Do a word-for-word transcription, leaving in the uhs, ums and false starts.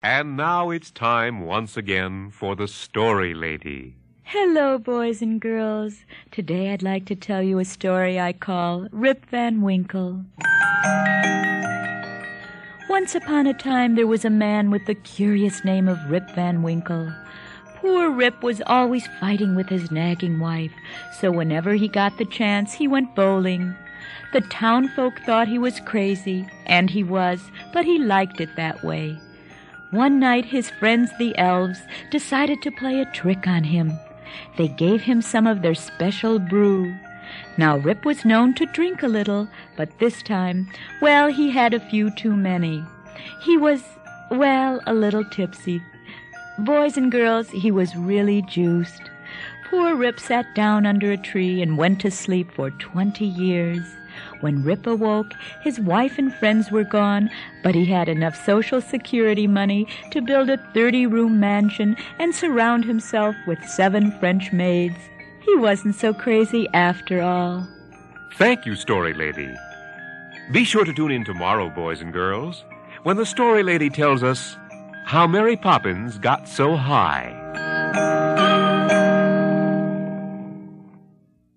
And now it's time once again for the Story Lady. Hello, boys and girls. Today I'd like to tell you a story I call Rip Van Winkle. Once upon a time there was a man with the curious name of Rip Van Winkle. Poor Rip was always fighting with his nagging wife, so whenever he got the chance, he went bowling. The townfolk thought he was crazy, and he was, but he liked it that way. One night his friends the elves decided to play a trick on him. They gave him some of their special brew. Now Rip was known to drink a little, but this time, well, he had a few too many. He was, well, a little tipsy. Boys and girls, he was really juiced. Poor Rip sat down under a tree and went to sleep for twenty years. When Rip awoke, his wife and friends were gone, but he had enough Social Security money to build a thirty-room mansion and surround himself with seven French maids. He wasn't so crazy after all. Thank you, Story Lady. Be sure to tune in tomorrow, boys and girls, when the Story Lady tells us how Mary Poppins got so high.